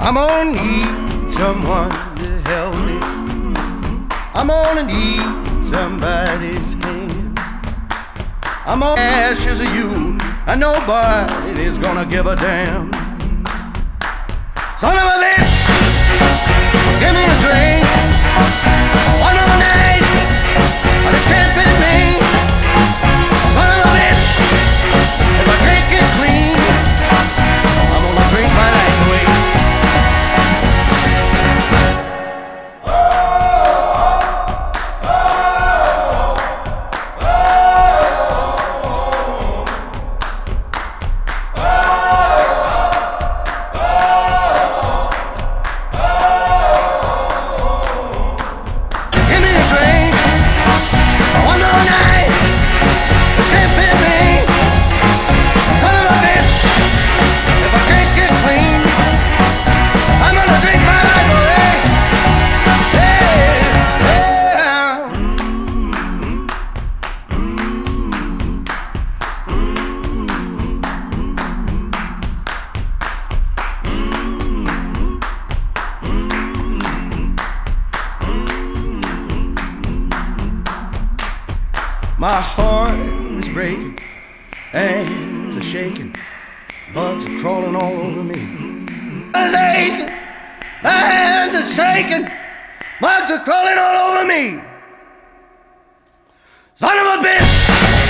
I'm gonna need someone to help me. I'm gonna need somebody's hand. I'm on ashes of you, and nobody's gonna give a damn. Son of a bitch, give me a drink. One more night, I just can't fit me. Son of a bitch, if I can't get clean, I'm gonna drink my life away. My heart is breaking, hands are shaking, bugs are crawling all over me. It's aching, my hands are shaking, bugs are crawling all over me. Son of a bitch!